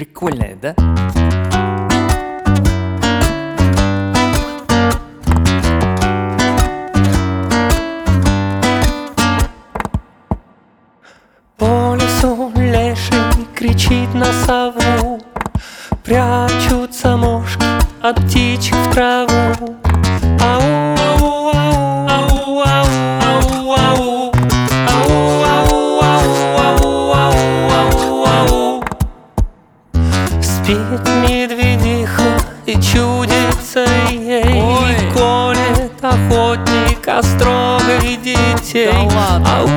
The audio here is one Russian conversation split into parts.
Прикольная, да? По лесу леший кричит на сову, прячутся мошки от птичек в траву. Ау, ау, ау, ау, ау, ау, ау, ау, ау, ау, ау. Спит медведиха и чудится ей, Ой. колет охотник острогой детей. Да ладно. Ау,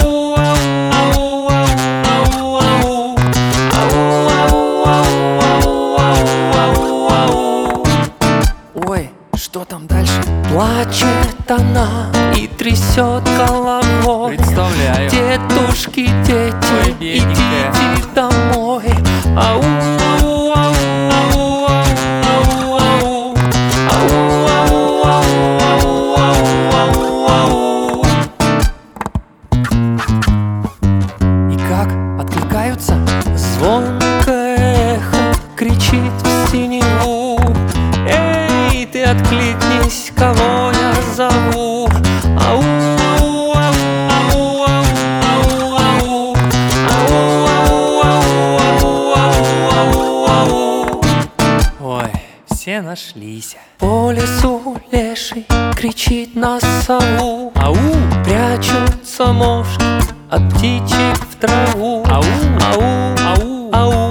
Ой, что там дальше? плачет она и трясет головой. Представляю. Дедушки, Ой, дети, бедненькая. идите домой. Ау, ау, ау, ау, ау, ау, ау, ау, ау, ау. И как? Откликаются? Звонкое эхо кричит в синеву: эй, ты откликнись, кого я зову. Ау, ау, ау, ау, ау, ау, ау, ау, ау. Ой, все нашлись. По лесу леший кричит на сову, Ау! прячутся мошки от птичек в траву. Ау! Ау, Ау! ау.